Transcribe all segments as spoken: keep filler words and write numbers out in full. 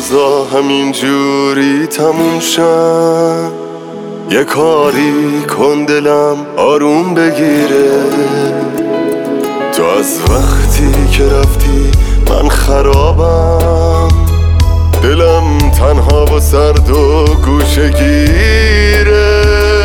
روزا همین جوری تموم شن، یه کاری کن دلم آروم بگیره. تو از وقتی که رفتی من خرابم، دلم تنها و سرد و گوشه گیره.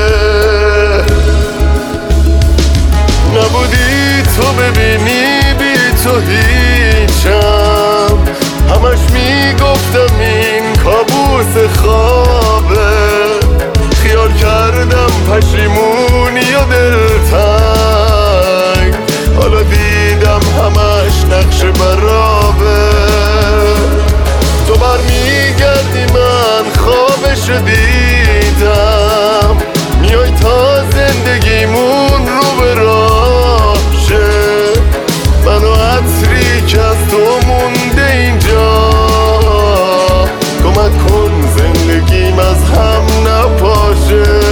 نبودی تو ببینی بی تو هیچم، همش میگفتم این کابوس خوابه. خیال کردم پشیمونی و دلتنگ، حالا دیدم همش نقش برابه. تو برمیگردی من خوابشو دیدم، میای تا زندگیمون رو به راه شه. منو عطری که از تو مونده اینجا، کمک کن زندگیم از هم نپاشه.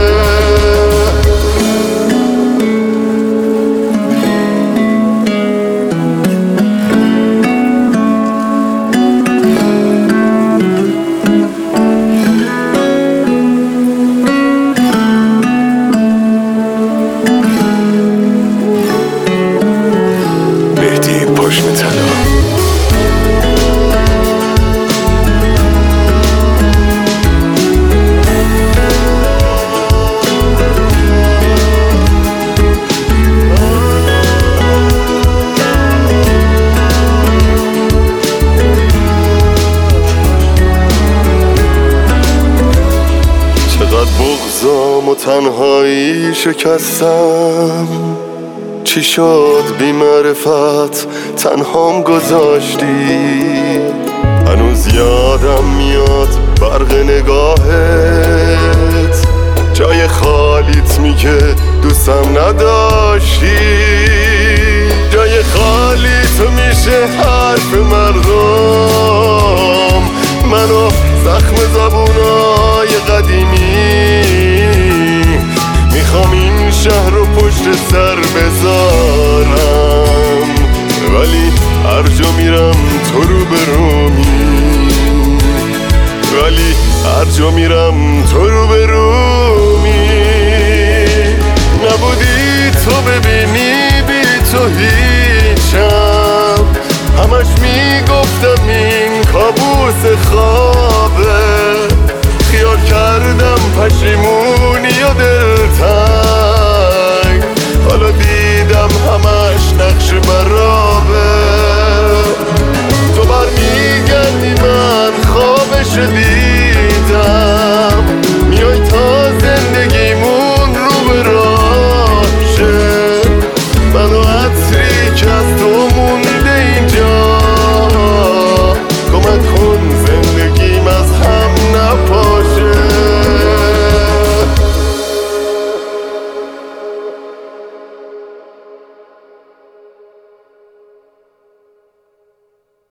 بغضام و تنهایی شکستم، چی شد بی معرفت تنهام گذاشتی. هنوز یادم میاد برق نگاهت، جای خالیت می که دوستم نداشتی. جای خالی تو میشه حرف مردم، منو زخم زبونای قدیمی. میخوام این شهر رو پشت سر بذارم، ولی هر جا میرم تو رو برومی. ولی هر جا میرم تو رو برومی. نبودی تو ببینی بی تو هیچم، همش میگفتم این